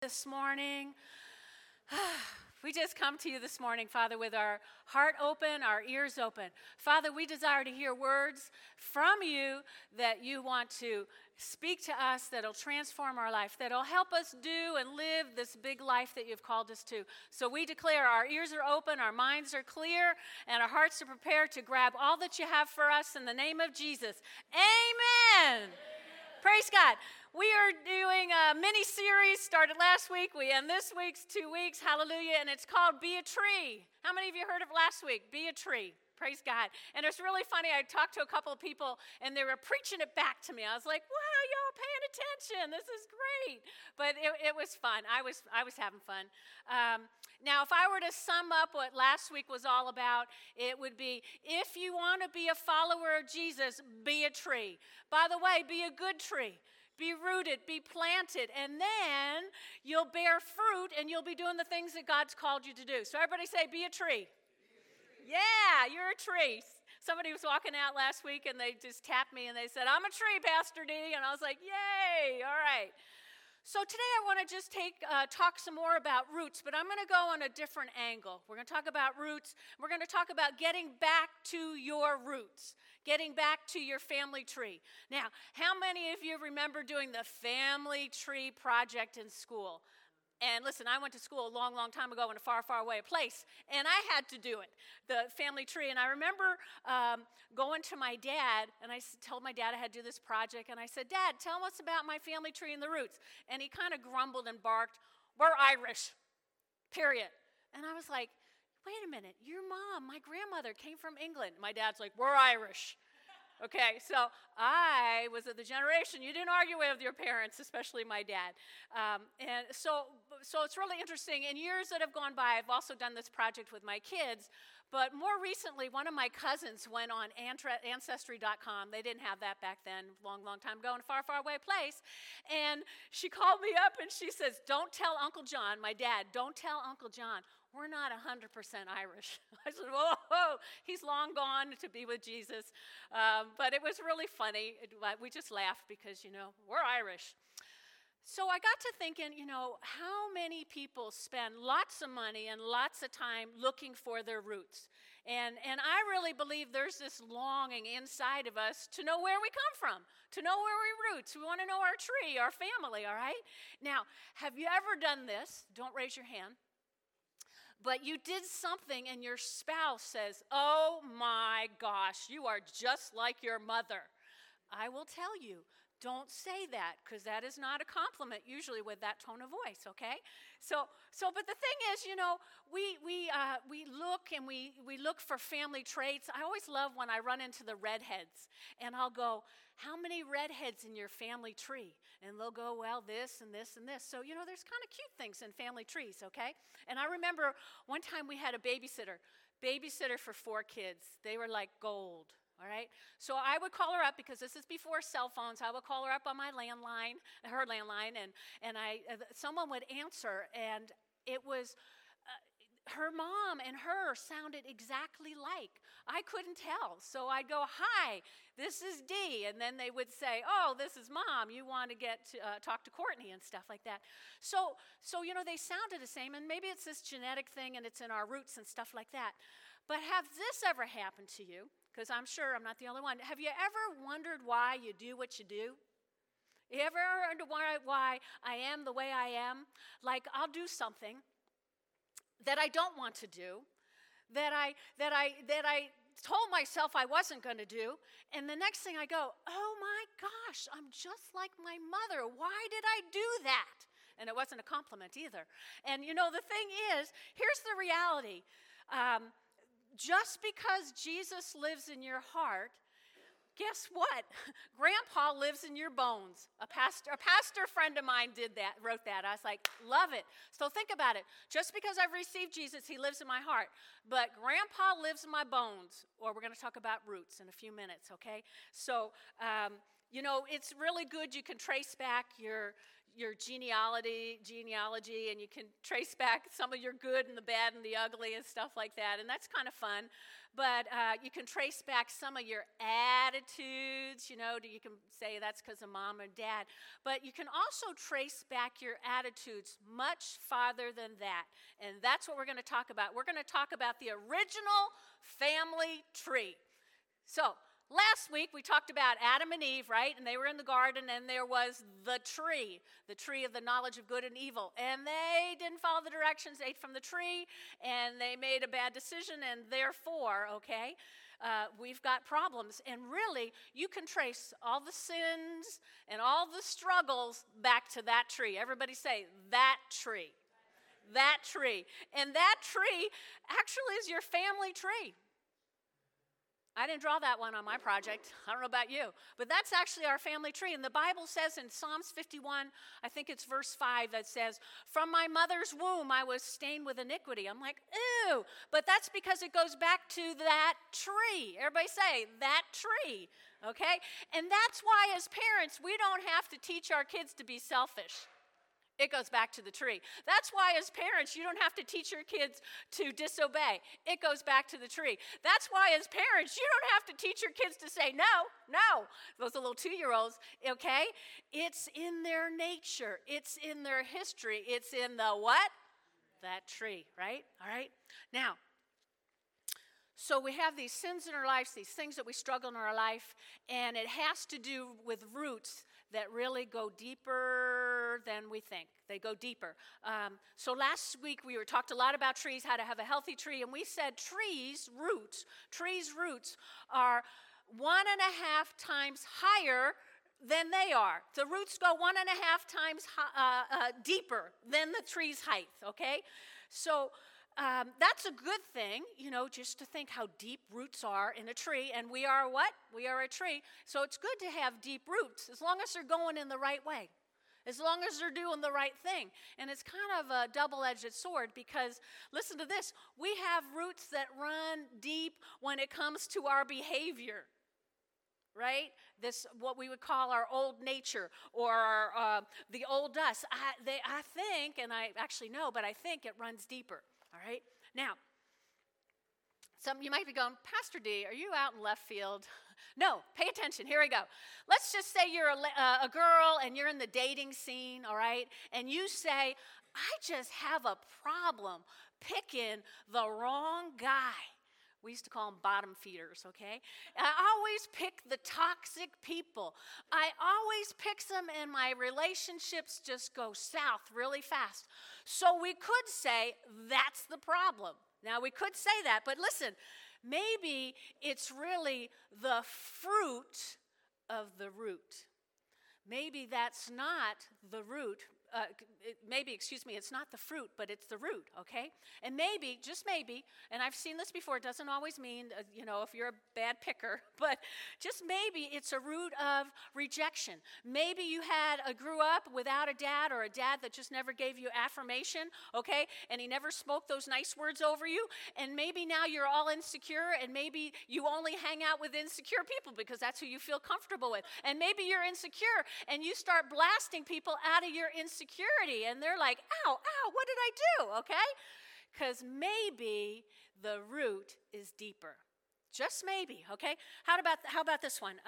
this morning. We just come to you this morning, Father, with our heart open, our ears open. Father, we desire to hear words from you that you want to speak to us, that'll transform our life, that'll help us do and live this big life that you've called us to. So we declare our ears are open, our minds are clear, and our hearts are prepared to grab all that you have for us in the name of Jesus. Amen. Praise God. We are doing a mini-series, started last week. We end this week's 2 weeks, hallelujah, and it's called Be a Tree. How many of you heard of last week? Be a Tree. Praise God. And it's really funny. I talked to a couple of people, and they were preaching it back to me. I was like, wow, y'all paying attention. This is great. But it was fun. I was having fun. Now, if I were to sum up what last week was all about, it would be, if you want to be a follower of Jesus, be a tree. By the way, be a good tree. Be rooted, be planted, and then you'll bear fruit and you'll be doing the things that God's called you to do. So everybody say, be a tree. Yeah, you're a tree. Somebody was walking out last week and they just tapped me and they said, I'm a tree, Pastor D. And I was like, yay, all right. So today I want to just talk some more about roots, but I'm going to go on a different angle. We're going to talk about roots. We're going to talk about getting back to your roots, getting back to your family tree. Now, how many of you remember doing the family tree project in school? And listen, I went to school a long, long time ago in a far, far away place, and I had to do it, the family tree. And I remember going to my dad, and I told my dad I had to do this project, and I said, Dad, tell us about my family tree and the roots. And he kind of grumbled and barked, we're Irish, period. And I was like, wait a minute, your mom, my grandmother came from England. My dad's like, we're Irish. Okay, so I was of the generation, you didn't argue with your parents, especially my dad. And so it's really interesting. In years that have gone by, I've also done this project with my kids. But more recently, one of my cousins went on Ancestry.com. They didn't have that back then, long, long time ago, in a far, far away place. And she called me up and she says, don't tell Uncle John, my dad, don't tell Uncle John, we're not 100% Irish. I said, whoa, he's long gone to be with Jesus. But it was really funny. We just laughed because, we're Irish. So I got to thinking, how many people spend lots of money and lots of time looking for their roots? And I really believe there's this longing inside of us to know where we come from, to know where we roots. We want to know our tree, our family, all right? Now, have you ever done this? Don't raise your hand. But you did something and your spouse says, oh my gosh, you are just like your mother. I will tell you, don't say that, because that is not a compliment usually with that tone of voice, okay? But the thing is, we look and we look for family traits. I always love when I run into the redheads, and I'll go, how many redheads in your family tree? And they'll go, well, this and this and this. So, there's kind of cute things in family trees, okay? And I remember one time we had a babysitter for 4 kids. They were like gold. All right, so I would call her up because this is before cell phones. I would call her up on my landline, her landline, and someone would answer, and it was her mom and her sounded exactly like. I couldn't tell, so I'd go, "Hi, this is Dee," and then they would say, "Oh, this is Mom. You want to get to talk to Courtney and stuff like that." So they sounded the same, and maybe it's this genetic thing, and it's in our roots and stuff like that. But have this ever happened to you? Because I'm sure I'm not the only one. Have you ever wondered why you do what you do? You ever wondered why I am the way I am? Like, I'll do something that I don't want to do, that I told myself I wasn't going to do, and the next thing I go, oh my gosh, I'm just like my mother. Why did I do that? And it wasn't a compliment either. And the thing is, here's the reality. Just because Jesus lives in your heart, guess what? Grandpa lives in your bones. A pastor friend of mine wrote that. I was like, love it. So think about it. Just because I've received Jesus, he lives in my heart. But Grandpa lives in my bones. Or we're going to talk about roots in a few minutes, okay? So, it's really good. You can trace back your your genealogy, and you can trace back some of your good and the bad and the ugly and stuff like that, and that's kind of fun. But you can trace back some of your attitudes, you can say that's because of mom or dad. But you can also trace back your attitudes much farther than that. And that's what we're going to talk about. We're going to talk about the original family tree. So, last week we talked about Adam and Eve, right? And they were in the garden, and there was the tree of the knowledge of good and evil. And they didn't follow the directions, ate from the tree, and they made a bad decision, and therefore, we've got problems. And really, you can trace all the sins and all the struggles back to that tree. Everybody say, that tree. That tree. And that tree actually is your family tree. I didn't draw that one on my project. I don't know about you. But that's actually our family tree. And the Bible says in Psalms 51, I think it's verse 5, that says, from my mother's womb I was stained with iniquity. I'm like, ew. But that's because it goes back to that tree. Everybody say, that tree. Okay? And that's why as parents, we don't have to teach our kids to be selfish. It goes back to the tree. That's why as parents, you don't have to teach your kids to disobey. It goes back to the tree. That's why as parents, you don't have to teach your kids to say no. Those little 2-year-olds, okay? It's in their nature. It's in their history. It's in the what? That tree, right? All right? Now, so we have these sins in our lives, these things that we struggle in our life, and it has to do with roots that really go deeper than we think. They go deeper. So last week we talked a lot about trees, how to have a healthy tree, and we said trees' roots are 1.5 times higher than they are. The roots go 1.5 times deeper than the tree's height, okay? So that's a good thing, just to think how deep roots are in a tree. And we are what? We are a tree. So it's good to have deep roots as long as they're going in the right way, as long as they're doing the right thing. And it's kind of a double-edged sword because, listen to this, we have roots that run deep when it comes to our behavior. Right? This, what we would call our old nature or the old us. I think, and I actually know, but I think it runs deeper. All right? Now, you might be going, Pastor D, are you out in left field? No, pay attention. Here we go. Let's just say you're a girl and you're in the dating scene, all right? And you say, I just have a problem picking the wrong guy. We used to call them bottom feeders, okay? I always pick the toxic people. I always pick them, and my relationships just go south really fast. So we could say that's the problem. Now, we could say that, but listen, maybe it's really the fruit of the root. Maybe that's not the root. It's not the fruit, but it's the root, okay? And maybe, just maybe, and I've seen this before, it doesn't always mean, if you're a bad picker, but just maybe it's a root of rejection. Maybe you grew up without a dad or a dad that just never gave you affirmation, okay? And he never spoke those nice words over you, and maybe now you're all insecure, and maybe you only hang out with insecure people because that's who you feel comfortable with. And maybe you're insecure, and you start blasting people out of your insecurity, and they're like, ow, what did I do, okay? Because maybe the root is deeper. Just maybe, okay? How about this one?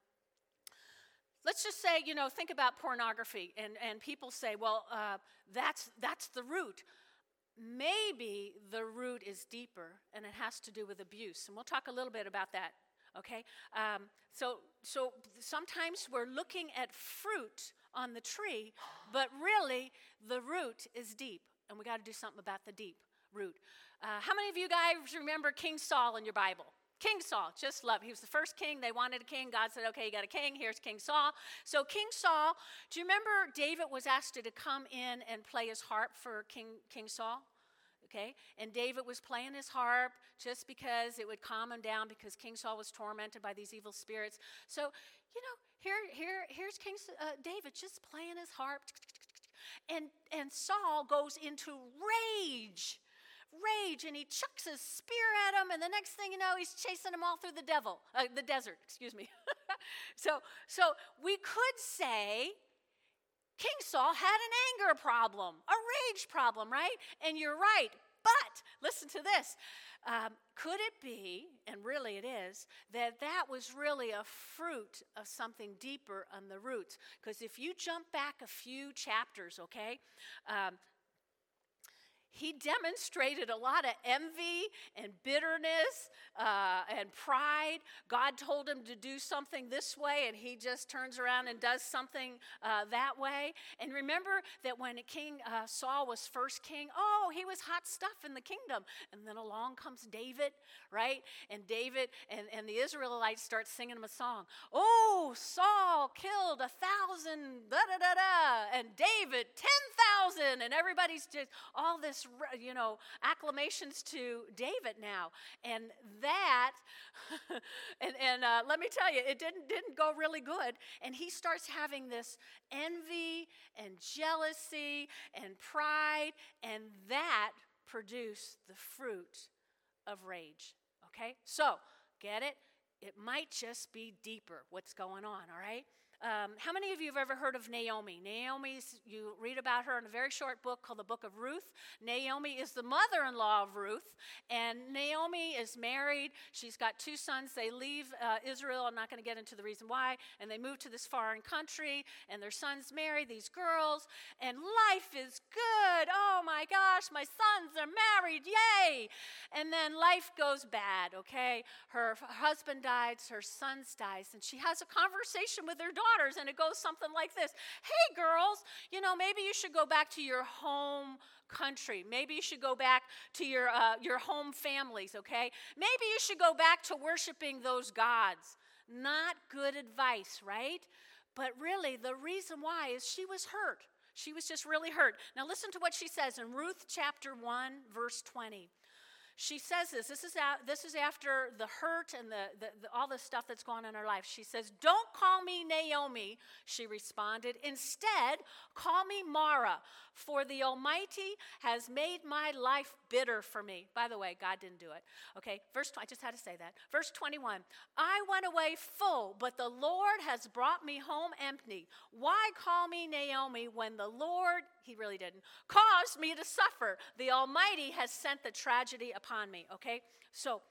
Let's just say, think about pornography, and people say, well, that's the root. Maybe the root is deeper, and it has to do with abuse, and we'll talk a little bit about that, okay? So sometimes we're looking at fruit on the tree, but really the root is deep, and we got to do something about the deep root. How many of you guys remember King Saul in your Bible? King Saul, just love. He was the first king. They wanted a king. God said, okay, you got a king. Here's King Saul. So King Saul, do you remember David was asked to come in and play his harp for King Saul? Okay, and David was playing his harp just because it would calm him down because King Saul was tormented by these evil spirits. So, here's King David just playing his harp. And Saul goes into rage, and he chucks his spear at him, and the next thing you know, he's chasing them all through the desert, excuse me. So we could say King Saul had an anger problem, a rage problem, right? And you're right. But listen to this. Could it be, and really it is, that was really a fruit of something deeper on the roots? Because if you jump back a few chapters, okay, he demonstrated a lot of envy and bitterness and pride. God told him to do something this way, and he just turns around and does something that way. And remember that when King Saul was first king, he was hot stuff in the kingdom. And then along comes David, right? And David and the Israelites start singing him a song. Oh, Saul killed 1,000, da-da-da-da, and David 10,000. And everybody's just all this, acclamations to David now. And that, and let me tell you, it didn't go really good. And he starts having this envy and jealousy and pride, and that produced the fruit of rage. Okay? So, get it? It might just be deeper what's going on, all right? How many of you have ever heard of Naomi? You read about her in a very short book called the Book of Ruth. Naomi is the mother-in-law of Ruth, and Naomi is married. She's got 2 sons. They leave Israel. I'm not going to get into the reason why, and they move to this foreign country, and their sons marry these girls, and life is good. Oh my gosh, my sons are married, yay! And then life goes bad, okay? Her husband dies, her sons dies, and she has a conversation with her daughters, and it goes something like this. Hey, girls, maybe you should go back to your home country. Maybe you should go back to your home families, okay? Maybe you should go back to worshiping those gods. Not good advice, right? But really, the reason why is she was hurt. She was just really hurt. Now listen to what she says in Ruth chapter 1, verse 20. She says this. This is after the hurt and the all the stuff that's gone on in her life. She says, "Don't call me Naomi," she responded. "Instead, call me Mara, for the Almighty has made my life bitter for me." By the way, God didn't do it. Okay, I just had to say that. Verse 21, "I went away full, but the Lord has brought me home empty. Why call me Naomi when the Lord," he really didn't, "caused me to suffer? The Almighty has sent the tragedy upon me." Okay, so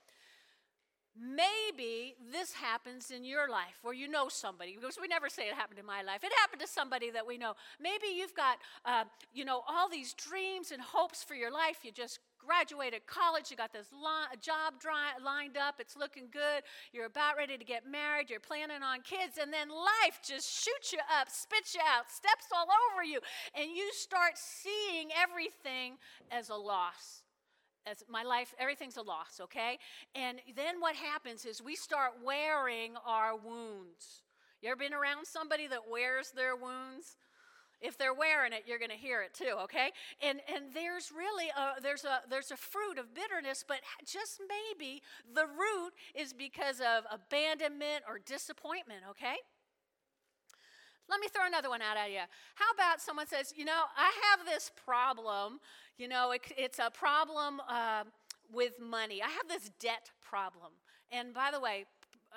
maybe this happens in your life where you know somebody, because we never say it happened in my life. It happened to somebody that we know. Maybe you've got, all these dreams and hopes for your life. You just graduated college. You got this job lined up. It's looking good. You're about ready to get married. You're planning on kids. And then life just shoots you up, spits you out, steps all over you. And you start seeing everything as a loss. As my life, everything's a loss, okay? And then what happens is we start wearing our wounds. You ever been around somebody that wears their wounds? If they're wearing it, you're going to hear it too, okay? And there's really there's a fruit of bitterness, but just maybe the root is because of abandonment or disappointment, okay? Let me throw another one out at you. How about someone says, I have this problem. It's a problem with money. I have this debt problem. And by the way,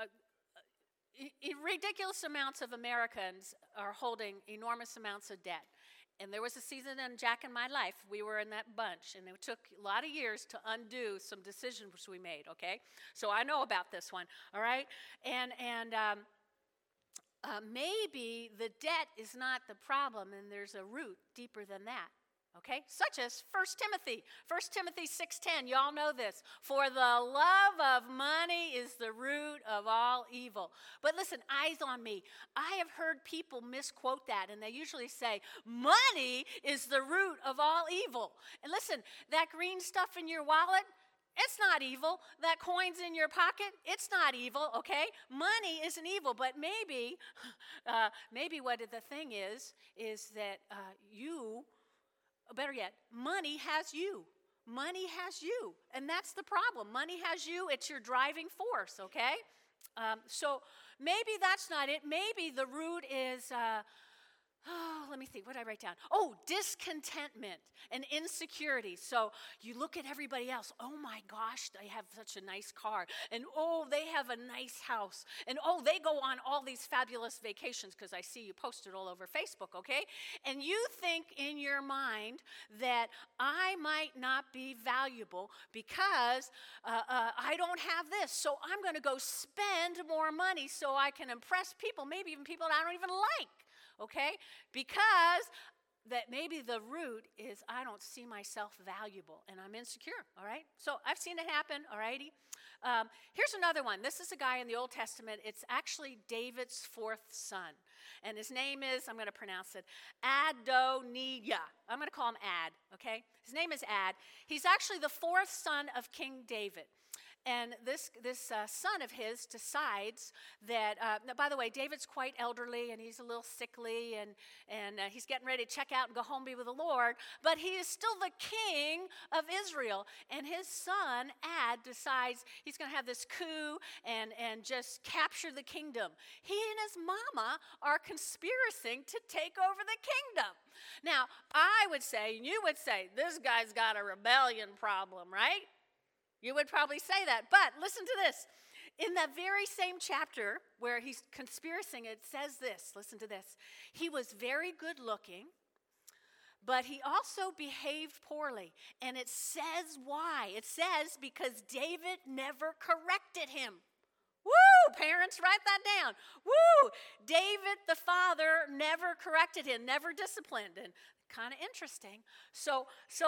ridiculous amounts of Americans are holding enormous amounts of debt. And there was a season in Jack and my life, we were in that bunch, and it took a lot of years to undo some decisions we made, okay? So I know about this one, all right? And maybe the debt is not the problem, and there's a root deeper than that. Okay, such as 1 Timothy 6:10. Y'all know this. "For the love of money is the root of all evil." But listen, eyes on me. I have heard people misquote that, and they usually say, money is the root of all evil. And listen, that green stuff in your wallet, it's not evil. That coin's in your pocket, it's not evil, okay? Money isn't evil, but maybe what the thing is that you, better yet, money has you. Money has you, and that's the problem. Money has you. It's your driving force, okay? So maybe that's not it. Maybe the root is Oh, let me think. What did I write down? Oh, discontentment and insecurity. So you look at everybody else. Oh my gosh, they have such a nice car. And oh, they have a nice house. And oh, they go on all these fabulous vacations, because I see you posted all over Facebook, okay? And you think in your mind that I might not be valuable because I don't have this. So I'm going to go spend more money so I can impress people, maybe even people that I don't even like. Okay? Because that maybe the root is I don't see myself valuable and I'm insecure, all right? So I've seen it happen, all righty? Here's another one. This is a guy in the Old Testament. It's actually David's fourth son. And his name is, I'm going to pronounce it, Adoniah. I'm going to call him Ad, okay? His name is Ad. He's actually the fourth son of King David. And this son of his decides that, by the way, David's quite elderly, and he's a little sickly, and he's getting ready to check out and go home be with the Lord, but he is still the king of Israel. And his son, Ad, decides he's going to have this coup and just capture the kingdom. He and his mama are conspiring to take over the kingdom. Now, I would say, and you would say, this guy's got a rebellion problem, right? You would probably say that. But listen to this. In that very same chapter where he's conspiring, it says this. Listen to this. He was very good looking, but he also behaved poorly. And it says why. It says because David never corrected him. Woo! Parents, write that down. Woo! David, the father, never corrected him, never disciplined. And kind of interesting. So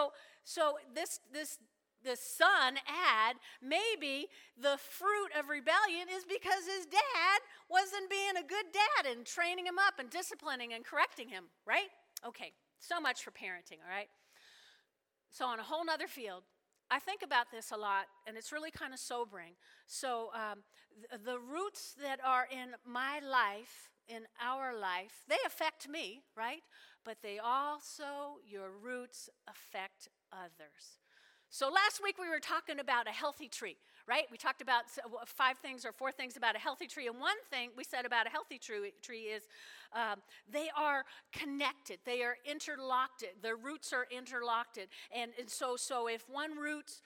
this son, Ad, maybe the fruit of rebellion is because his dad wasn't being a good dad and training him up and disciplining and correcting him, right? Okay, so much for parenting, all right? So on a whole nother field, I think about this a lot, and it's really kind of sobering. So the roots that are in my life, in our life, they affect me, right? But they also, your roots affect others. So last week we were talking about a healthy tree, right? We talked about 5 things or 4 things about a healthy tree. And one thing we said about a healthy tree is they are connected. They are interlocked. Their roots are interlocked. And so if one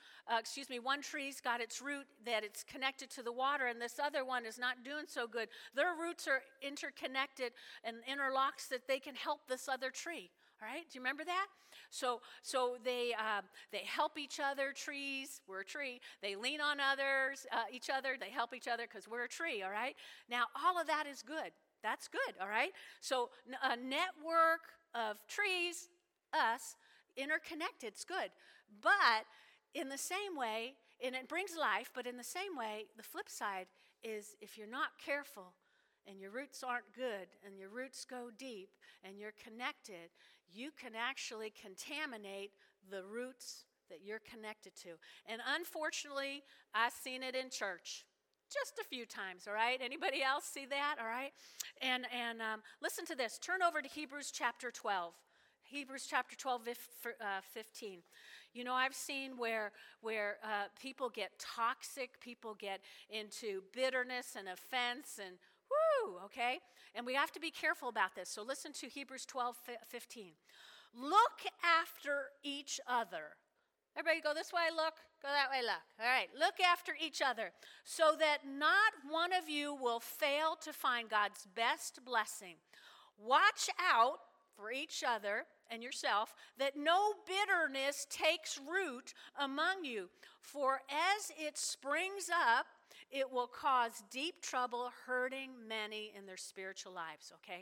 tree's got its root that it's connected to the water and this other one is not doing so good, their roots are interconnected and interlocks that they can help this other tree. All right, do you remember that? So they help each other. Trees, we're a tree. They lean on each other. They help each other because we're a tree. All right. Now all of that is good. That's good. All right. So a network of trees, us, interconnected. It's good. But in the same way, and it brings life. But in the same way, the flip side is if you're not careful, and your roots aren't good, and your roots go deep, and you're connected, you can actually contaminate the roots that you're connected to. And unfortunately, I've seen it in church just a few times, all right? Anybody else see that, all right? And listen to this. Turn over to Hebrews chapter 12. Hebrews chapter 12, 15. You know, I've seen where people get toxic, people get into bitterness and offense and okay? And we have to be careful about this. So listen to Hebrews 12, 15. Look after each other. Everybody go this way, look. Go that way, look. All right, look after each other so that not one of you will fail to find God's best blessing. Watch out for each other and yourself that no bitterness takes root among you. For as it springs up, it will cause deep trouble, hurting many in their spiritual lives, okay?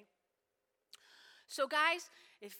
So guys, if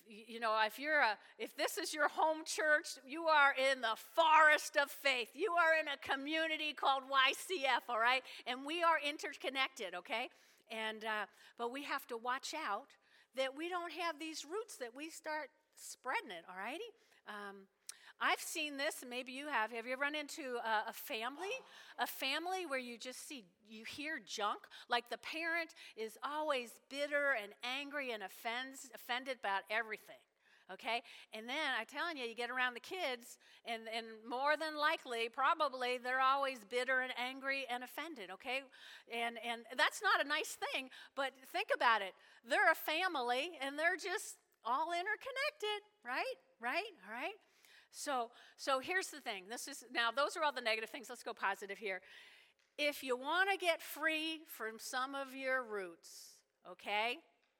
this is your home church, you are in the forest of faith. You are in a community called YCF, all right? And we are interconnected, okay? And but we have to watch out that we don't have these roots that we start spreading it, all righty? I've seen this, and maybe you have. Have you ever run into a family where you hear junk? Like the parent is always bitter and angry and offended about everything. okay? And then I'm telling you get around the kids, and more than likely, probably, they're always bitter and angry and offended, okay? And that's not a nice thing, but think about it. They're a family, and they're just all interconnected, right? All right? So here's the thing. Now, those are all the negative things. Let's go positive here. If you want to get free from some of your roots, okay,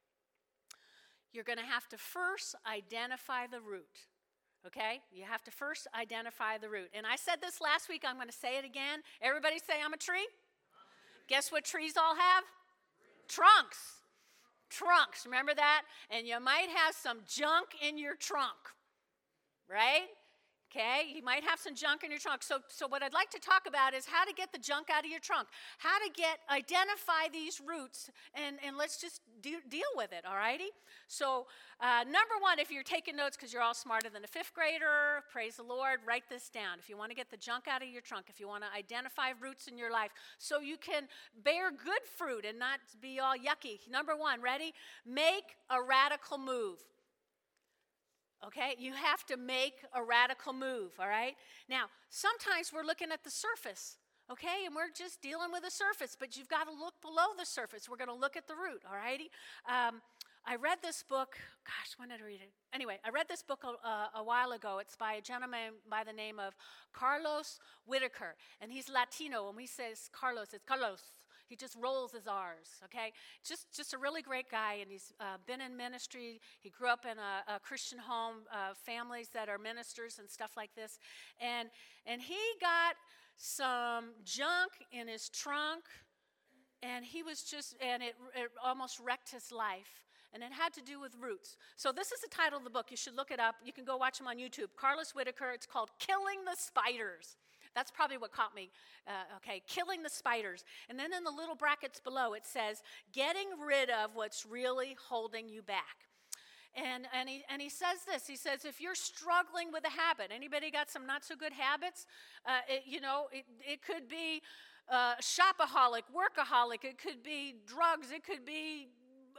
you're going to have to first identify the root, okay? You have to first identify the root. And I said this last week. I'm going to say it again. Everybody say, I'm a tree. Guess what trees all have? Trunks. Trunks. Remember that? And you might have some junk in your trunk, right? Okay, you might have some junk in your trunk. So what I'd like to talk about is how to get the junk out of your trunk, how to identify these roots, and let's just deal with it, all righty? So number one, if you're taking notes because you're all smarter than a fifth grader, praise the Lord, write this down. If you want to get the junk out of your trunk, if you want to identify roots in your life so you can bear good fruit and not be all yucky. Number one, ready? Make a radical move. Okay, you have to make a radical move, all right? Now, sometimes we're looking at the surface, okay, and we're just dealing with the surface, but you've got to look below the surface. We're going to look at the root, all righty? I read this book, gosh, when did I read it? Anyway, I read this book a while ago. It's by a gentleman by the name of Carlos Whitaker, and he's Latino. When he says Carlos, it's Carlos. He just rolls his R's, okay? Just a really great guy, and he's been in ministry. He grew up in a Christian home, families that are ministers and stuff like this. And he got some junk in his trunk, and it almost wrecked his life. And it had to do with roots. So this is the title of the book. You should look it up. You can go watch him on YouTube. Carlos Whitaker. It's called Killing the Spiders. That's probably what caught me. Okay, killing the spiders. And then in the little brackets below, it says, getting rid of what's really holding you back. And he says this. He says, if you're struggling with a habit, anybody got some not so good habits? It could be shopaholic, workaholic. It could be drugs. It could be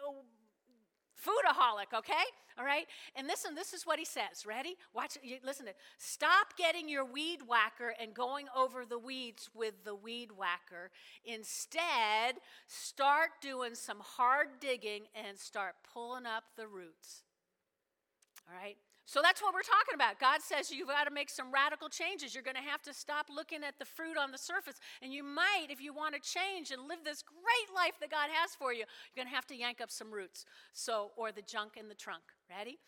foodaholic, okay? All right? And this is what he says. Ready? Watch it. Listen to it. Stop getting your weed whacker and going over the weeds with the weed whacker. Instead, start doing some hard digging and start pulling up the roots. All right? So that's what we're talking about. God says you've got to make some radical changes. You're going to have to stop looking at the fruit on the surface. And you might, if you want to change and live this great life that God has for you, you're going to have to yank up some roots. Or the junk in the trunk. Ready?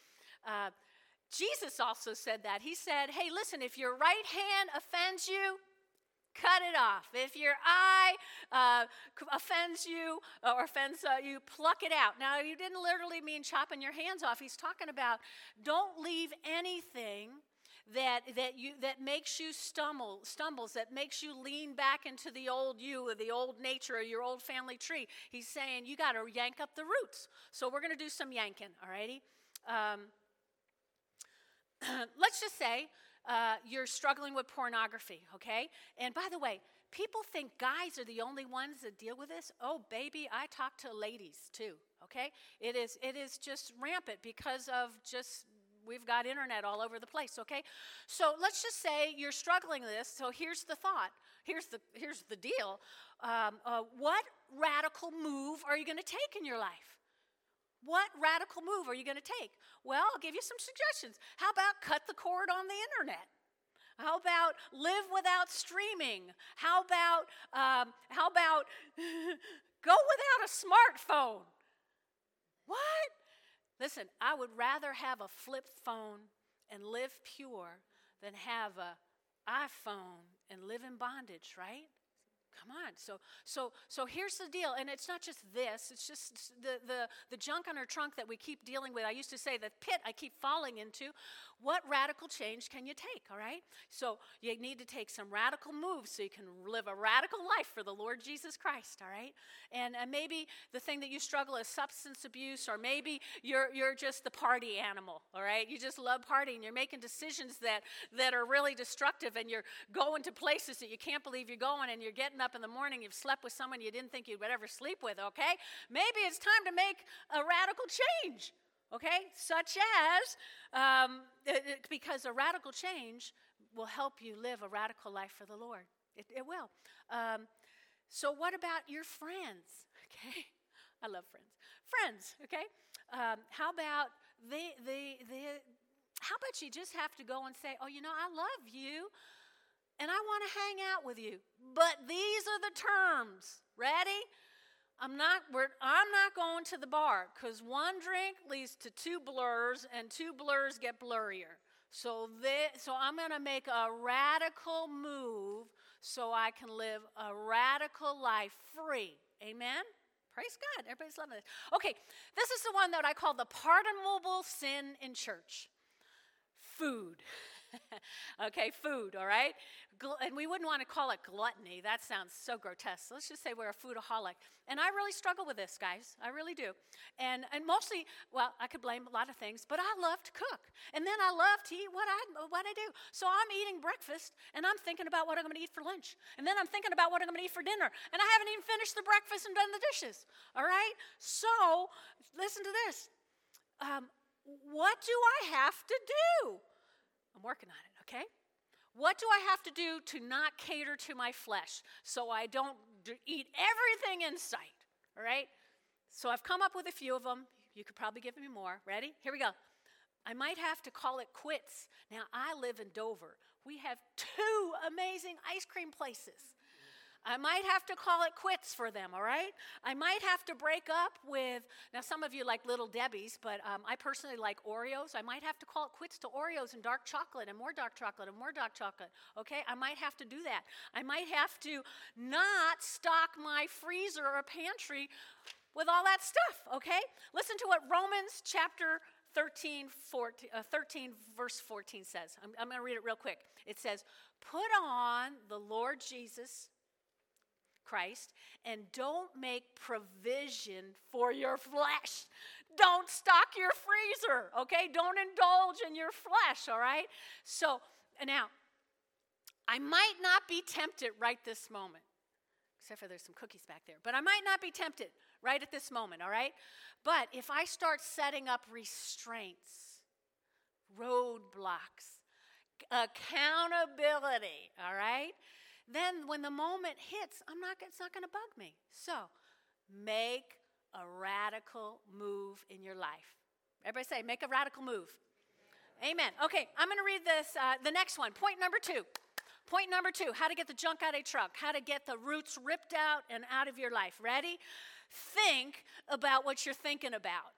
Jesus also said that. He said, hey, listen, if your right hand offends you, cut it off. If your eye offends you or offends you, pluck it out. Now, he didn't literally mean chopping your hands off. He's talking about don't leave anything that makes you stumbles, that makes you lean back into the old you or the old nature or your old family tree. He's saying you got to yank up the roots. So we're going to do some yanking, all righty? Let's just say you're struggling with pornography, okay? And by the way, people think guys are the only ones that deal with this. Oh, baby, I talk to ladies too, okay? It is just rampant because of we've got internet all over the place, okay? So let's just say you're struggling with this. So here's the thought. Here's the deal. What radical move are you going to take in your life? What radical move are you going to take? Well, I'll give you some suggestions. How about cut the cord on the internet? How about live without streaming? How about go without a smartphone? What? Listen, I would rather have a flip phone and live pure than have an iPhone and live in bondage, right? Come on. So here's the deal. And it's not just this. It's just the junk on our trunk that we keep dealing with. I used to say the pit I keep falling into. What radical change can you take, all right? So you need to take some radical moves so you can live a radical life for the Lord Jesus Christ, all right? And maybe the thing that you struggle is substance abuse, or maybe you're just the party animal, all right? You just love partying. You're making decisions that are really destructive, and you're going to places that you can't believe you're going, and you're getting up in the morning, you've slept with someone you didn't think you'd ever sleep with, okay? Maybe it's time to make a radical change. okay? Such as, because a radical change will help you live a radical life for the Lord. It will. So what about your friends, okay? I love friends. Friends, okay? How about how about you just have to go and say, oh, I love you, and I want to hang out with you, but these are the terms. Ready? I'm not going to the bar, because one drink leads to two blurs, and two blurs get blurrier. So I'm going to make a radical move so I can live a radical life free. Amen? Praise God. Everybody's loving this. Okay, this is the one that I call the pardonable sin in church. Food. Okay, food, all right? And we wouldn't want to call it gluttony. That sounds so grotesque. Let's just say we're a foodaholic. And I really struggle with this, guys. I really do. And mostly, well, I could blame a lot of things, but I love to cook. And then I love to eat what I do. So I'm eating breakfast, and I'm thinking about what I'm going to eat for lunch. And then I'm thinking about what I'm going to eat for dinner. And I haven't even finished the breakfast and done the dishes, all right? So listen to this. What do I have to do? I'm working on it, okay? What do I have to do to not cater to my flesh so I don't eat everything in sight, all right? So I've come up with a few of them. You could probably give me more. Ready? Here we go. I might have to call it quits. Now, I live in Dover. We have 2 amazing ice cream places. I might have to call it quits for them, all right? I might have to break up with, now some of you like Little Debbie's, but I personally like Oreos. I might have to call it quits to Oreos and dark chocolate and more dark chocolate and more dark chocolate, okay? I might have to do that. I might have to not stock my freezer or pantry with all that stuff, okay? Listen to what Romans chapter 13, verse 14 says. I'm going to read it real quick. It says, put on the Lord Jesus Christ, and don't make provision for your flesh. Don't stock your freezer, okay? Don't indulge in your flesh, all right? So, now, I might not be tempted right this moment, except for there's some cookies back there, but I might not be tempted right at this moment, all right? But if I start setting up restraints, roadblocks, accountability, all right? Then when the moment hits, it's not going to bug me. So make a radical move in your life. Everybody say, make a radical move. Amen. Okay, I'm going to read this, the next one. Point number 2. Point number 2, how to get the junk out of your truck. How to get the roots ripped out and out of your life. Ready? Think about what you're thinking about.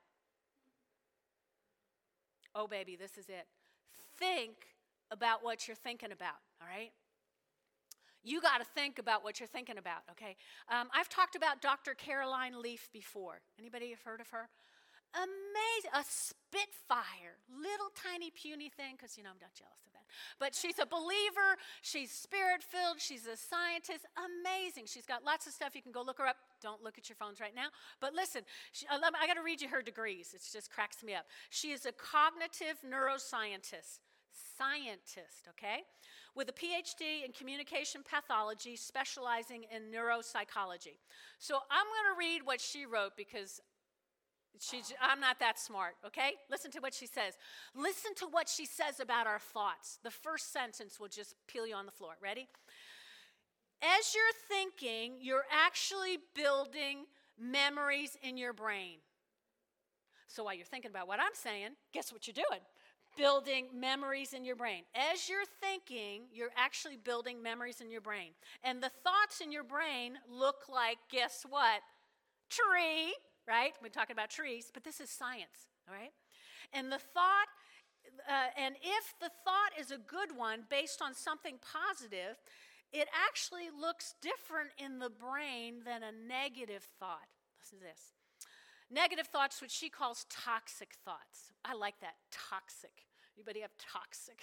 Oh, baby, this is it. Think about what you're thinking about, all right? You got to think about what you're thinking about, okay? I've talked about Dr. Caroline Leaf before. Anybody have heard of her? Amazing, a spitfire, little tiny puny thing, because, I'm not jealous of that. But she's a believer, she's spirit-filled, she's a scientist, amazing. She's got lots of stuff. You can go look her up. Don't look at your phones right now. But listen, I got to read you her degrees. It just cracks me up. She is a cognitive neuroscientist, okay? With a PhD in communication pathology, specializing in neuropsychology. So I'm going to read what she wrote because I'm not that smart, okay? Listen to what she says. Listen to what she says about our thoughts. The first sentence will just peel you on the floor. Ready? As you're thinking, you're actually building memories in your brain. So while you're thinking about what I'm saying, guess what you're doing? Building memories in your brain. As you're thinking, you're actually building memories in your brain. And the thoughts in your brain look like, guess what? Tree, right? We're talking about trees, but this is science, all right? And the thought, and if the thought is a good one based on something positive, it actually looks different in the brain than a negative thought. Listen to this. Negative thoughts, which she calls toxic thoughts. I like that, toxic. Anybody have toxic?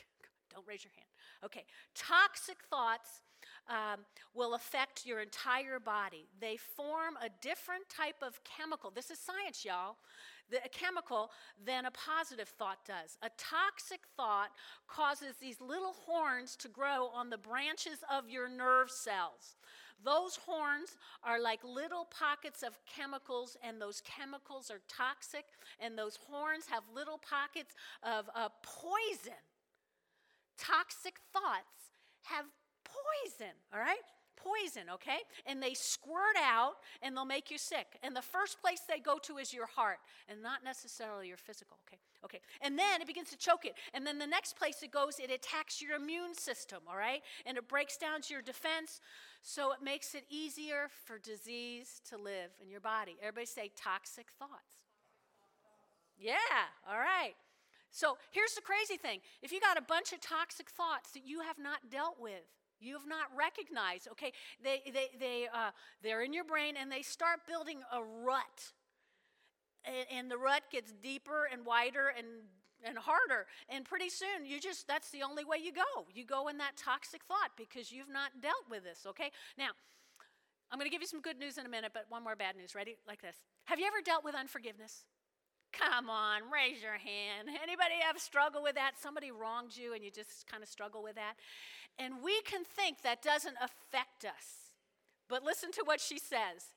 Don't raise your hand. Okay. Toxic thoughts will affect your entire body. They form a different type of chemical. This is science, y'all. A chemical than a positive thought does. A toxic thought causes these little horns to grow on the branches of your nerve cells. Those horns are like little pockets of chemicals, and those chemicals are toxic, and those horns have little pockets of poison. Toxic thoughts have poison, all right? Poison, okay? And they squirt out, and they'll make you sick. And the first place they go to is your heart, and not necessarily your physical, okay? Okay. And then it begins to choke it. And then the next place it goes, it attacks your immune system, all right? And it breaks down to your defense, so it makes it easier for disease to live in your body. Everybody say toxic thoughts. Yeah, all right. So here's the crazy thing. If you got a bunch of toxic thoughts that you have not dealt with, you have not recognized, okay, they're in your brain, and they start building a rut. And the rut gets deeper and wider and harder. And pretty soon, that's the only way you go. You go in that toxic thought because you've not dealt with this, okay? Now, I'm going to give you some good news in a minute, but one more bad news. Ready? Like this. Have you ever dealt with unforgiveness? Come on, raise your hand. Anybody have struggled with that? Somebody wronged you and you just kind of struggle with that? And we can think that doesn't affect us. But listen to what she says.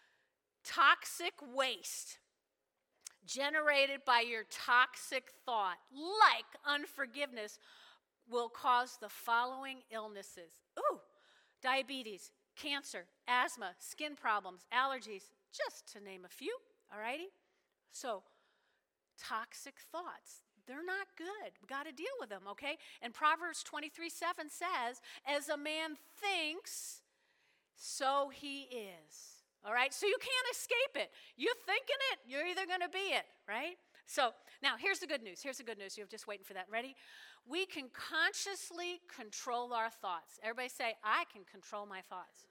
Toxic waste generated by your toxic thought, like unforgiveness, will cause the following illnesses. Diabetes, cancer, asthma, skin problems, allergies, just to name a few, all righty? So, toxic thoughts, they're not good. We got to deal with them, okay? And Proverbs 23:7 says, as a man thinks, so he is. All right? So you can't escape it. You're thinking it, you're either going to be it, right? So now here's the good news. Here's the good news. You're just waiting for that. Ready? We can consciously control our thoughts. Everybody say, I can control my thoughts.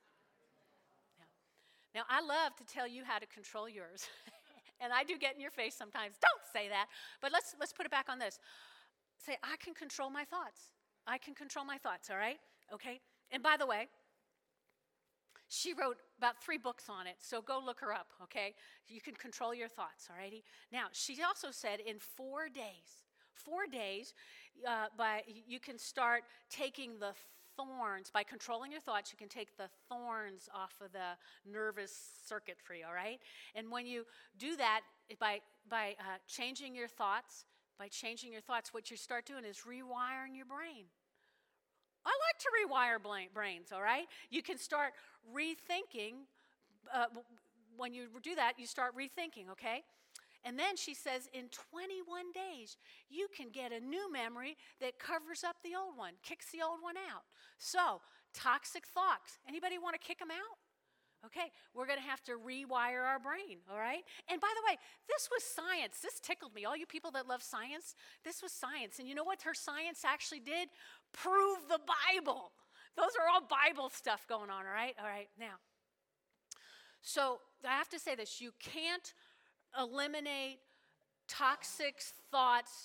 Now I love to tell you how to control yours. And I do get in your face sometimes. Don't say that. But let's put it back on this. Say, I can control my thoughts. I can control my thoughts, all right? Okay? And by the way, she wrote about 3 books on it, so go look her up, okay? You can control your thoughts, all righty? Now, she also said in 4 days, you can start taking the thorns. By controlling your thoughts, you can take the thorns off of the nervous circuitry, all right? And when you do that, by changing your thoughts, what you start doing is rewiring your brain. I like to rewire brains, all right? You can start rethinking. When you do that, you start rethinking, okay? And then she says in 21 days, you can get a new memory that covers up the old one, kicks the old one out. So, toxic thoughts. Anybody want to kick them out? Okay, we're going to have to rewire our brain, all right? And by the way, this was science. This tickled me. All you people that love science, this was science. And you know what her science actually did? Prove the Bible. Those are all Bible stuff going on, all right? All right, now. So I have to say this. You can't eliminate toxic thoughts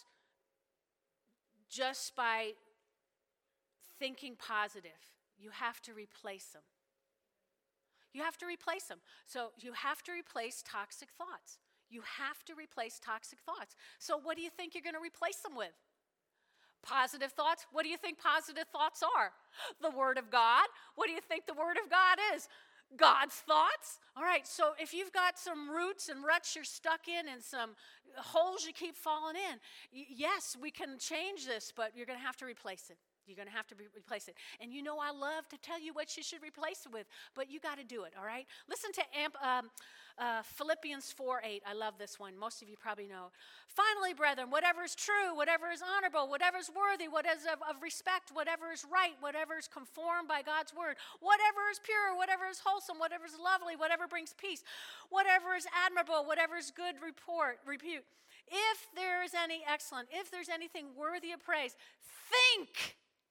just by thinking positive. You have to replace them. You have to replace them. So you have to replace toxic thoughts. You have to replace toxic thoughts. So what do you think you're going to replace them with? Positive thoughts? What do you think positive thoughts are? The Word of God. What do you think the Word of God is? God's thoughts. All right, so if you've got some roots and ruts you're stuck in and some holes you keep falling in, yes, we can change this, but you're going to have to replace it. You're going to have to replace it. And you know I love to tell you what you should replace it with, but you got to do it, all right? Listen to Philippians 4:8. I love this one. Most of you probably know. Finally, brethren, whatever is true, whatever is honorable, whatever is worthy, what is of respect, whatever is right, whatever is conformed by God's word, whatever is pure, whatever is wholesome, whatever is lovely, whatever brings peace, whatever is admirable, whatever is good repute. If there is any excellent, if there's anything worthy of praise, think.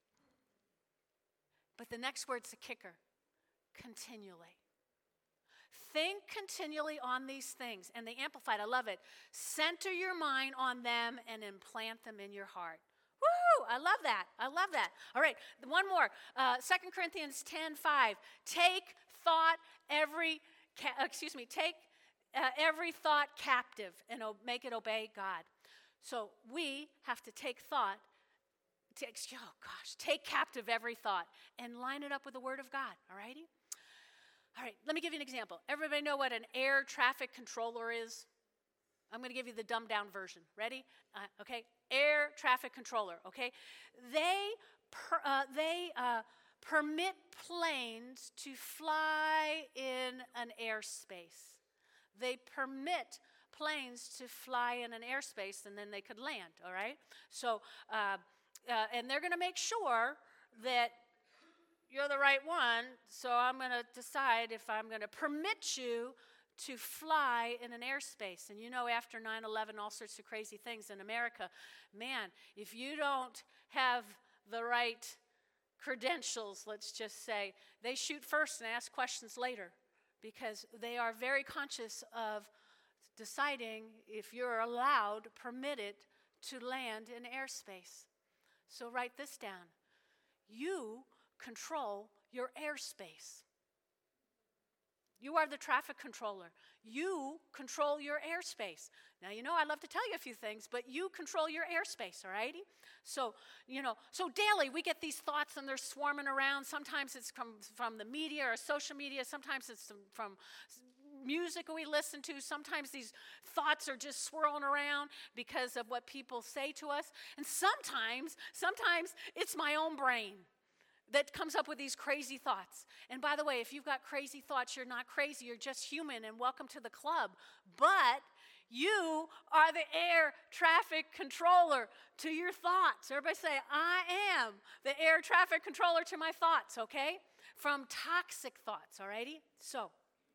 But the next word's the kicker. Continually. Think continually on these things. And the Amplified, I love it. Center your mind on them and implant them in your heart. I love that. I love that. All right, one more. 2 Corinthians 10:5. Take every thought captive and make it obey God. So we have to take take captive every thought and line it up with the Word of God, all righty? All right, let me give you an example. Everybody know what an air traffic controller is? I'm going to give you the dumbed down version. Ready? Okay, air traffic controller, okay? They permit planes to fly in an airspace. They permit planes to fly in an airspace, and then they could land, all right? So, and they're going to make sure that you're the right one, so I'm going to decide if I'm going to permit you to fly in an airspace. And you know, after 9/11, all sorts of crazy things in America, man, if you don't have the right credentials, let's just say, they shoot first and ask questions later, because they are very conscious of deciding if you're allowed, permitted to land in airspace. So write this down. You control your airspace. You are the traffic controller. You control your airspace. Now, you know, I love to tell you a few things, but you control your airspace, all righty? So, so daily we get these thoughts and they're swarming around. Sometimes it's from the media or social media. Sometimes it's from music we listen to. Sometimes these thoughts are just swirling around because of what people say to us. And sometimes it's my own brain that comes up with these crazy thoughts. And by the way, if you've got crazy thoughts, you're not crazy, you're just human, and welcome to the club. But you are the air traffic controller to your thoughts. Everybody say, I am the air traffic controller to my thoughts, okay? From toxic thoughts, all righty? So,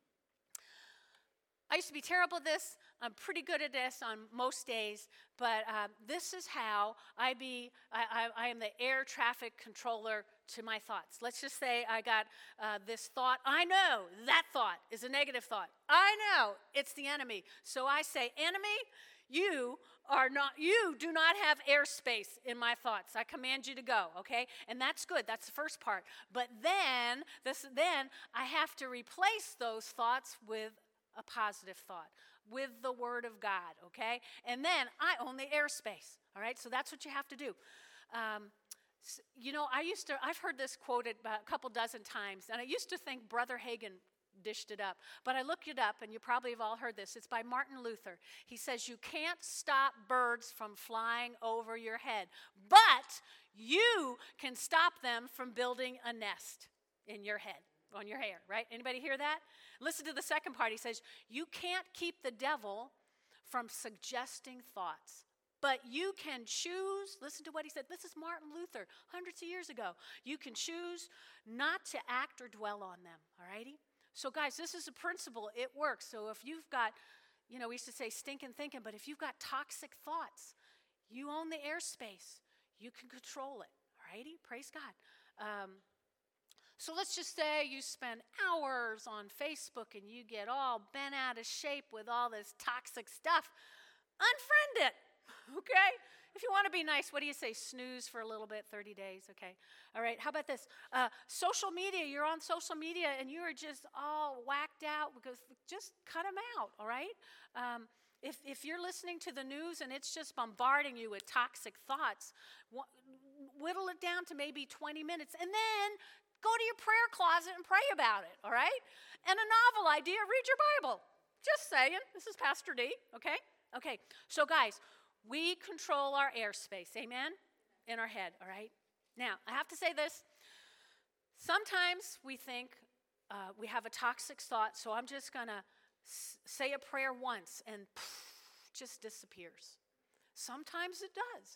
I used to be terrible at this. I'm pretty good at this on most days, but this is how I am the air traffic controller to my thoughts. Let's just say I got this thought. I know that thought is a negative thought. I know it's the enemy. So I say, enemy, you do not have airspace in my thoughts. I command you to go, okay? And that's good. That's the first part. But then I have to replace those thoughts with a positive thought, with the Word of God, okay? And then I own the airspace, all right? So that's what you have to do. I've heard this quoted a couple dozen times, and I used to think Brother Hagin dished it up, but I looked it up, and you probably have all heard this. It's by Martin Luther. He says, you can't stop birds from flying over your head, but you can stop them from building a nest in your head, on your hair, right? Anybody hear that? Listen to the second part. He says, you can't keep the devil from suggesting thoughts, but you can choose, listen to what he said. This is Martin Luther, hundreds of years ago. You can choose not to act or dwell on them, all righty? So guys, this is a principle. It works. So if you've got, we used to say stinking thinking, but if you've got toxic thoughts, you own the airspace. You can control it, all righty? Praise God. So let's just say you spend hours on Facebook and you get all bent out of shape with all this toxic stuff. Unfriend it, okay? If you want to be nice, what do you say? Snooze for a little bit, 30 days, okay? All right, how about this? Social media, you're on social media and you are just all whacked out because just cut them out, all right? If you're listening to the news and it's just bombarding you with toxic thoughts, whittle it down to maybe 20 minutes and then go to your prayer closet and pray about it, all right? And a novel idea, read your Bible. Just saying. This is Pastor D, okay? Okay, so guys, we control our airspace, amen? In our head, all right? Now, I have to say this. Sometimes we think we have a toxic thought, so I'm just going to say a prayer once and just disappears. Sometimes it does.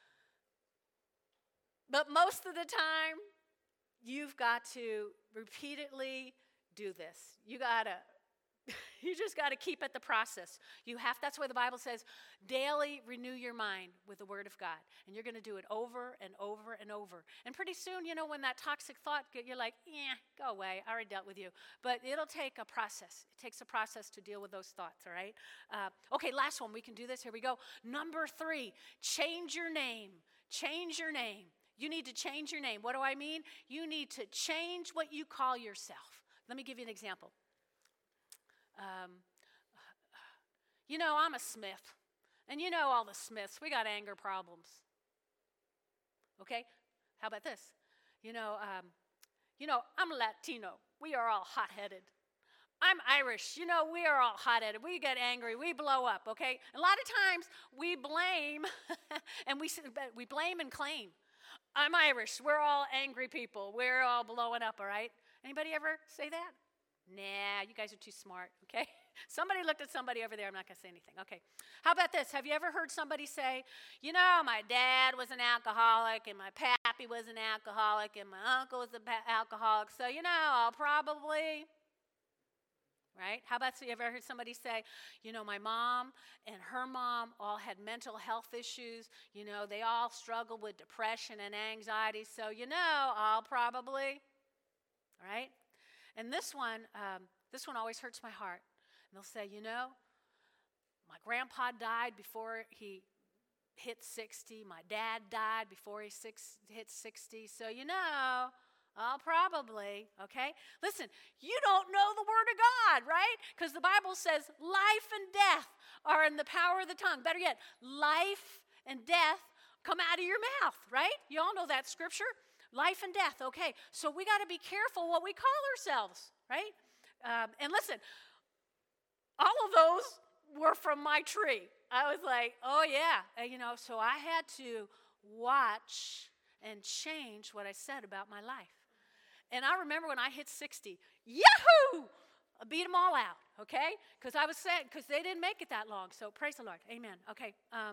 But most of the time, you've got to repeatedly do this. You just got to keep at the process. That's why the Bible says, daily renew your mind with the Word of God. And you're going to do it over and over and over. And pretty soon, when that toxic thought, you're like, go away. I already dealt with you. But it'll take a process. It takes a process to deal with those thoughts, all right? Okay, last one. We can do this. Here we go. Number 3, change your name. Change your name. You need to change your name. What do I mean? You need to change what you call yourself. Let me give you an example. I'm a Smith. And all the Smiths, we got anger problems. Okay? How about this? I'm Latino. We are all hot-headed. I'm Irish. We are all hot-headed. We get angry. We blow up, okay? A lot of times we blame, and we blame and claim. I'm Irish. We're all angry people. We're all blowing up, all right? Anybody ever say that? Nah, you guys are too smart, okay? Somebody looked at somebody over there. I'm not going to say anything. Okay. How about this? Have you ever heard somebody say, my dad was an alcoholic, and my pappy was an alcoholic, and my uncle was an alcoholic, so, I'll probably... Right? How about, you ever heard somebody say, my mom and her mom all had mental health issues. They all struggled with depression and anxiety. So, I'll probably, right? And this one always hurts my heart. And they'll say, my grandpa died before he hit 60. My dad died before he hit 60. So, I'll probably, okay? Listen, you don't know the Word of God, right? Because the Bible says life and death are in the power of the tongue. Better yet, life and death come out of your mouth, right? You all know that scripture. Life and death, okay. So we got to be careful what we call ourselves, right? And listen, all of those were from my tree. I was like, oh yeah. So I had to watch and change what I said about my life. And I remember when I hit 60, yahoo! I beat them all out, okay? Because I was sad, because they didn't make it that long. So praise the Lord. Amen. Okay.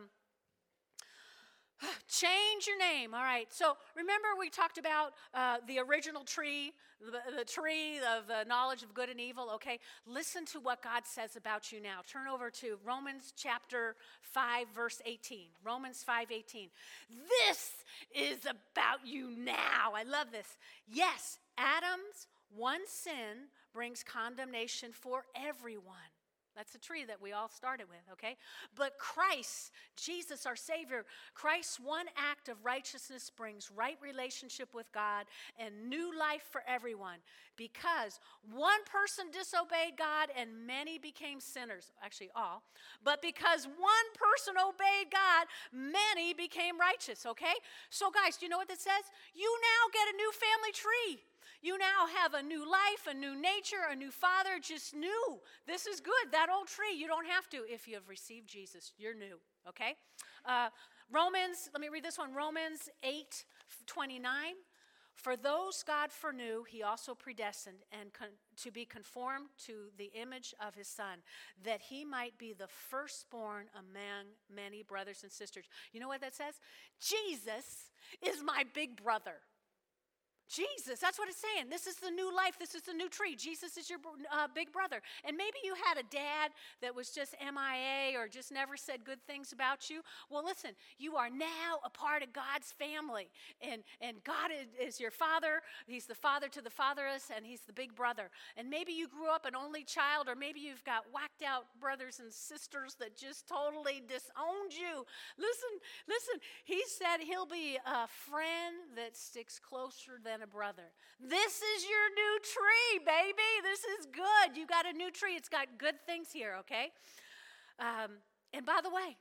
Change your name. All right. So remember we talked about the original tree, the tree of the knowledge of good and evil. Okay. Listen to what God says about you now. Turn over to Romans chapter 5, verse 18. Romans 5:18. This is about you now. I love this. Yes, Adam's one sin brings condemnation for everyone. That's a tree that we all started with, okay? But Christ, Jesus our Savior, Christ's one act of righteousness brings right relationship with God and new life for everyone. Because one person disobeyed God and many became sinners. Actually, all. But because one person obeyed God, many became righteous, okay? So guys, do you know what that says? You now get a new family tree. You now have a new life, a new nature, a new father, just new. This is good. That old tree, you don't have to if you have received Jesus. You're new, okay? Romans, let me read this one. Romans 8:29. For those God foreknew, he also predestined and to be conformed to the image of his Son, that he might be the firstborn among many brothers and sisters. You know what that says? Jesus is my big brother. Jesus, that's what it's saying. This is the new life. This is the new tree. Jesus is your big brother. And maybe you had a dad that was just MIA or just never said good things about you. Well, listen, you are now a part of God's family. And God is your father. He's the father to the fatherless, and he's the big brother. And maybe you grew up an only child, or maybe you've got whacked out brothers and sisters that just totally disowned you. Listen, he said he'll be a friend that sticks closer than a brother. This is your new tree, baby. This is good. You got a new tree. It's got good things here, okay? And by the way,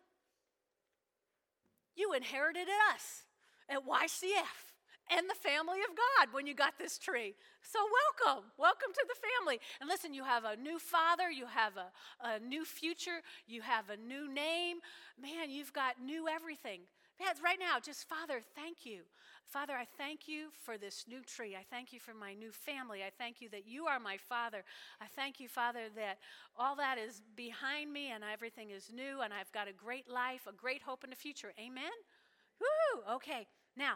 you inherited us at YCF and the family of God when you got this tree. So welcome. Welcome to the family. And listen, you have a new father. You have a new future. You have a new name. Man, you've got new everything. Right now, just Father, thank you. Father, I thank you for this new tree. I thank you for my new family. I thank you that you are my Father. I thank you, Father, that all that is behind me and everything is new and I've got a great life, a great hope in the future. Amen? Woo! Okay, now,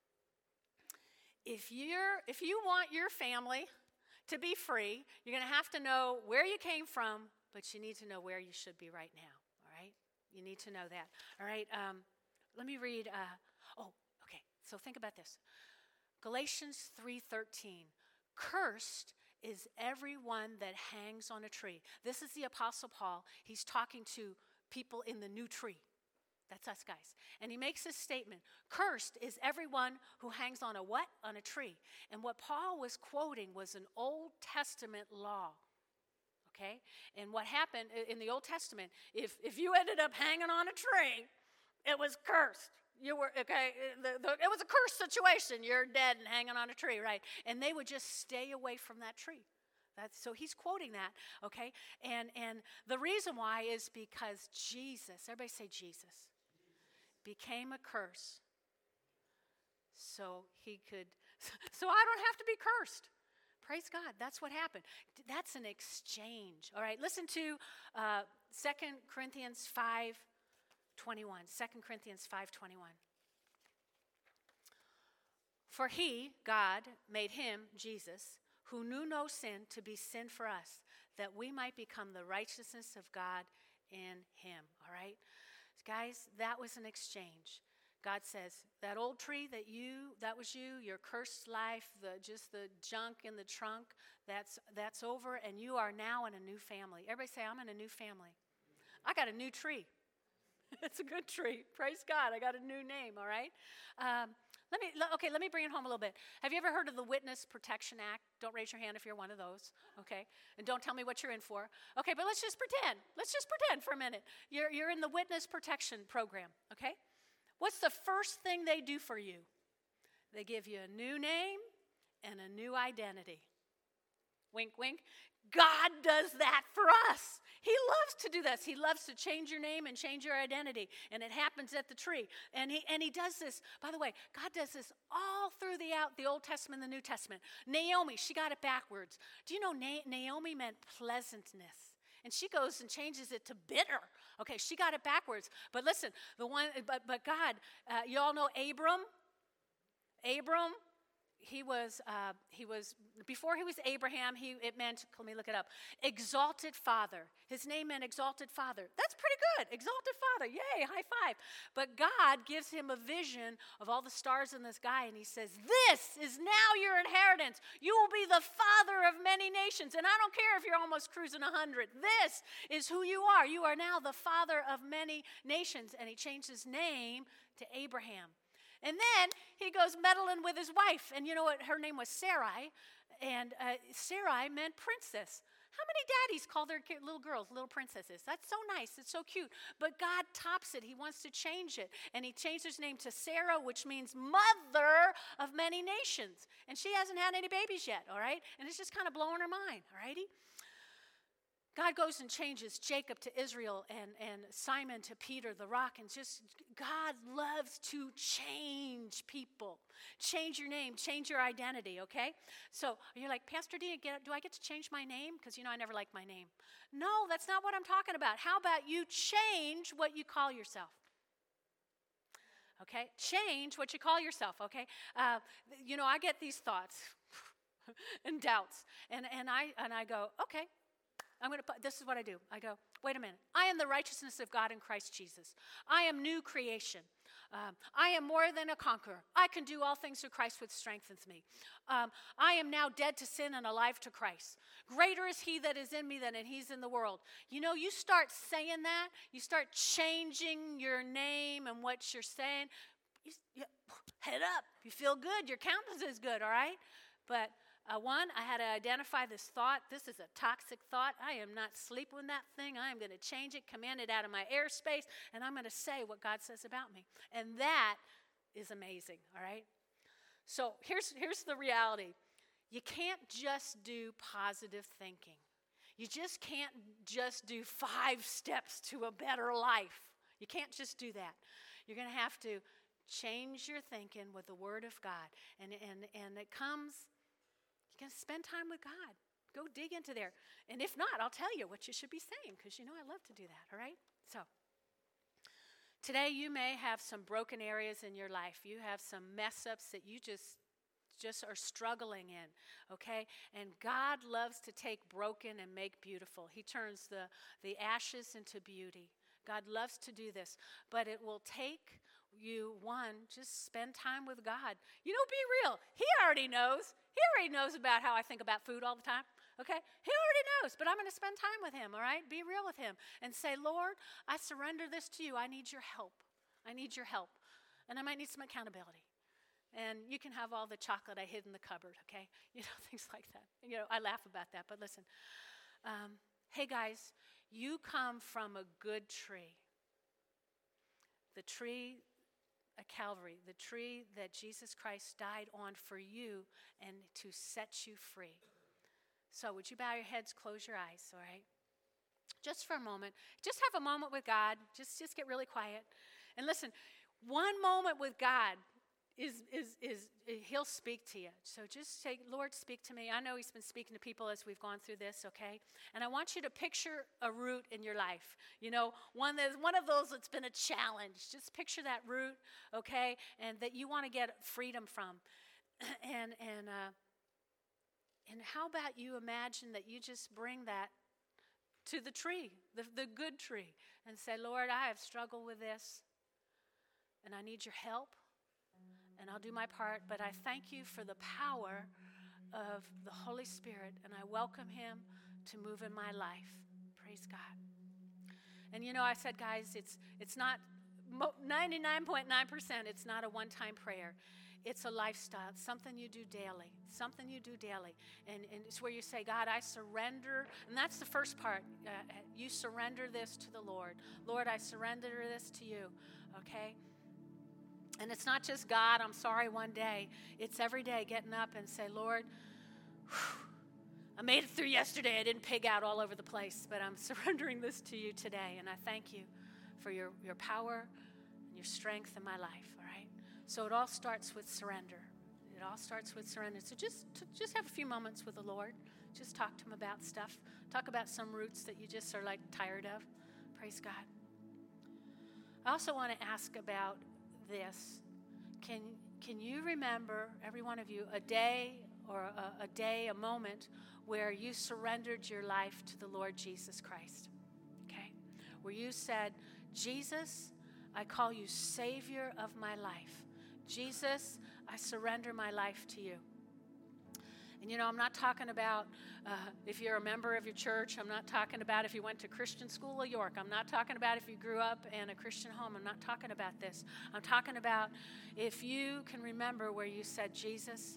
if you want your family to be free, you're going to have to know where you came from, but you need to know where you should be right now, all right? You need to know that, all right? Let me read, okay, so think about this. Galatians 3:13, cursed is everyone that hangs on a tree. This is the Apostle Paul. He's talking to people in the new tree. That's us guys. And he makes this statement, cursed is everyone who hangs on a what? On a tree. And what Paul was quoting was an Old Testament law. Okay? And what happened in the Old Testament, if you ended up hanging on a tree, it was cursed. You were, okay, it was a cursed situation. You're dead and hanging on a tree, right? And they would just stay away from that tree. So he's quoting that, okay? And the reason why is because Jesus, everybody say Jesus, became a curse so I don't have to be cursed. Praise God. That's what happened. That's an exchange. All right, listen to 2 Corinthians 5:21. 2 Corinthians 5:21. For he, God, made him, Jesus, who knew no sin, to be sin for us, that we might become the righteousness of God in him. All right? Guys, that was an exchange. God says, that old tree that was you, your cursed life, just the junk in the trunk, that's over, and you are now in a new family. Everybody say, I'm in a new family. I got a new tree. It's a good tree. Praise God. I got a new name, all right? Let me bring it home a little bit. Have you ever heard of the Witness Protection Act? Don't raise your hand if you're one of those, okay? And don't tell me what you're in for. Okay, but let's just pretend. Let's just pretend for a minute. You're in the Witness Protection Program, okay? What's the first thing they do for you? They give you a new name and a new identity. Wink, wink. God does that for us. He loves to do this. He loves to change your name and change your identity. And it happens at the tree. And he does this. By the way, God does this all through the Old Testament and the New Testament. Naomi, she got it backwards. Do you know Naomi meant pleasantness? And she goes and changes it to bitter. Okay, she got it backwards. But listen, but God, you all know Abram? Abram, he was before he was Abraham, it meant, let me look it up, exalted father. His name meant exalted father. That's pretty good, exalted father, yay, high five. But God gives him a vision of all the stars in the sky, and he says, this is now your inheritance. You will be the father of many nations. And I don't care if you're almost cruising 100. This is who you are. You are now the father of many nations. And he changed his name to Abraham. And then he goes meddling with his wife. And you know what? Her name was Sarai. And Sarai meant princess. How many daddies call their little girls little princesses? That's so nice. It's so cute. But God tops it. He wants to change it. And he changed his name to Sarah, which means mother of many nations. And she hasn't had any babies yet, all right? And it's just kind of blowing her mind, all righty? God goes and changes Jacob to Israel and Simon to Peter, the rock. And just God loves to change people. Change your name, change your identity, okay? So you're like, Pastor D, do I get to change my name? Because you know I never liked my name. No, that's not what I'm talking about. How about you change what you call yourself? Okay? Change what you call yourself, okay? I get these thoughts and doubts. And I go, okay. This is what I do. I go, wait a minute. I am the righteousness of God in Christ Jesus. I am new creation. I am more than a conqueror. I can do all things through Christ which strengthens me. I am now dead to sin and alive to Christ. Greater is he that is in me than he's in the world. You know, you start saying that, you start changing your name and what you're saying, head up. You feel good. Your countenance is good, all right? But I had to identify this thought. This is a toxic thought. I am not sleeping with that thing. I am going to change it, command it out of my airspace, and I'm going to say what God says about me. And that is amazing, all right? So here's the reality. You can't just do positive thinking. You just can't just do 5 steps to a better life. You can't just do that. You're going to have to change your thinking with the Word of God. And it comes... You got to spend time with God. Go dig into there. And if not, I'll tell you what you should be saying, because you know I love to do that, all right? So today you may have some broken areas in your life. You have some mess ups that you just are struggling in, okay? And God loves to take broken and make beautiful. He turns the ashes into beauty. God loves to do this, but it will take you, just spend time with God. You know, be real. He already knows. He already knows about how I think about food all the time, okay? He already knows, but I'm going to spend time with him, all right? Be real with him and say, Lord, I surrender this to you. I need your help. I need your help. And I might need some accountability. And you can have all the chocolate I hid in the cupboard, okay? Things like that. I laugh about that, but listen. Hey, guys, you come from a good tree. The tree at Calvary, the tree that Jesus Christ died on for you and to set you free. So would you bow your heads, close your eyes, all right? Just for a moment. Just have a moment with God. Just get really quiet. And listen, one moment with God is he'll speak to you. So just say, Lord, speak to me. I know he's been speaking to people as we've gone through this, okay? And I want you to picture a root in your life. One of those that's been a challenge. Just picture that root, okay? And that you want to get freedom from. And how about you imagine that you just bring that to the tree, the good tree, and say, Lord, I have struggled with this, and I need your help. And I'll do my part, but I thank you for the power of the Holy Spirit, and I welcome him to move in my life. Praise God. And I said, guys, it's not 99.9%, it's not a one-time prayer. It's a lifestyle. It's something you do daily. Something you do daily. And it's where you say, God, I surrender. And that's the first part. You surrender this to the Lord. Lord, I surrender this to you. Okay? And it's not just God, I'm sorry one day. It's every day getting up and say, Lord, I made it through yesterday. I didn't pig out all over the place, but I'm surrendering this to you today. And I thank you for your power and your strength in my life, all right? So it all starts with surrender. It all starts with surrender. So just have a few moments with the Lord. Just talk to him about stuff. Talk about some roots that you just are like tired of. Praise God. I also want to ask about this. Can you remember, every one of you, a day or a moment where you surrendered your life to the Lord Jesus Christ? Okay? Where you said, Jesus, I call you Savior of my life. Jesus, I surrender my life to you. And I'm not talking about if you're a member of your church. I'm not talking about if you went to Christian School of York. I'm not talking about if you grew up in a Christian home. I'm not talking about this. I'm talking about if you can remember where you said, Jesus,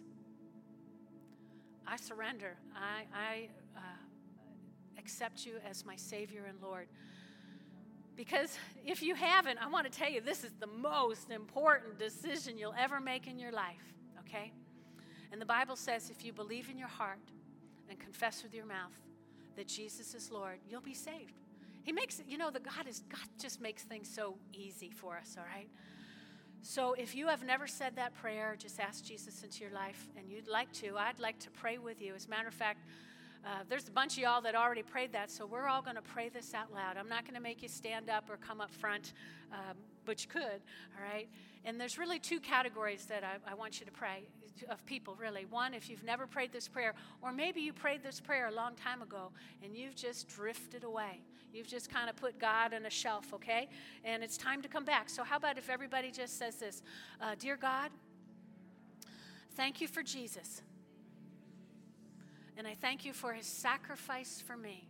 I surrender. I accept you as my Savior and Lord. Because if you haven't, I want to tell you, this is the most important decision you'll ever make in your life, okay? And the Bible says if you believe in your heart and confess with your mouth that Jesus is Lord, you'll be saved. He makes it, God just makes things so easy for us, all right? So if you have never said that prayer, just ask Jesus into your life, and you'd like to, I'd like to pray with you. As a matter of fact, there's a bunch of y'all that already prayed that, so we're all going to pray this out loud. I'm not going to make you stand up or come up front, but you could, all right? And there's really two categories that I want you to pray, of people, really. One, if you've never prayed this prayer, or maybe you prayed this prayer a long time ago, and you've just drifted away. You've just kind of put God on a shelf, okay? And it's time to come back. So how about if everybody just says this, Dear God, thank you for Jesus. And I thank you for his sacrifice for me.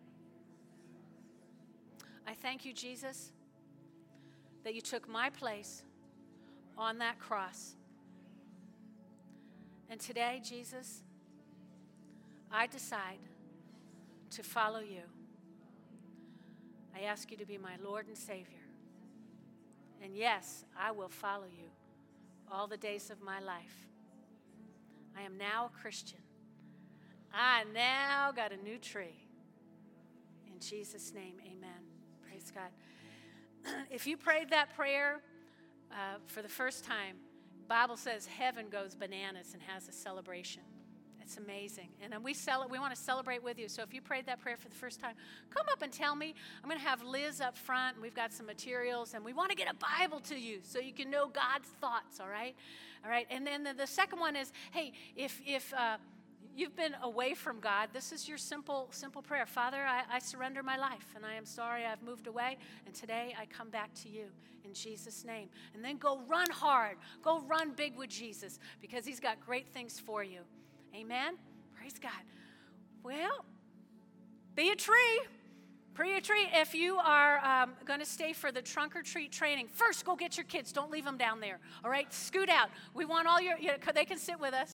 I thank you, Jesus, that you took my place on that cross. And today, Jesus, I decide to follow you. I ask you to be my Lord and Savior. And yes, I will follow you all the days of my life. I am now a Christian. I now got a new tree. In Jesus' name, amen. Praise God. If you prayed that prayer for the first time, Bible says heaven goes bananas and has a celebration. It's amazing. And we want to celebrate with you. So if you prayed that prayer for the first time, come up and tell me. I'm going to have Liz up front, and we've got some materials, and we want to get a Bible to you so you can know God's thoughts, all right? All right. And then the second one is, hey, if you've been away from God, this is your simple prayer. Father, I surrender my life, and I am sorry I've moved away, and today I come back to you in Jesus' name. And then go run hard. Go run big with Jesus, because he's got great things for you. Amen? Praise God. Well, be a tree. Pre-treat, if you are going to stay for the trunk or treat training, first go get your kids. Don't leave them down there, all right? Scoot out. We want all they can sit with us.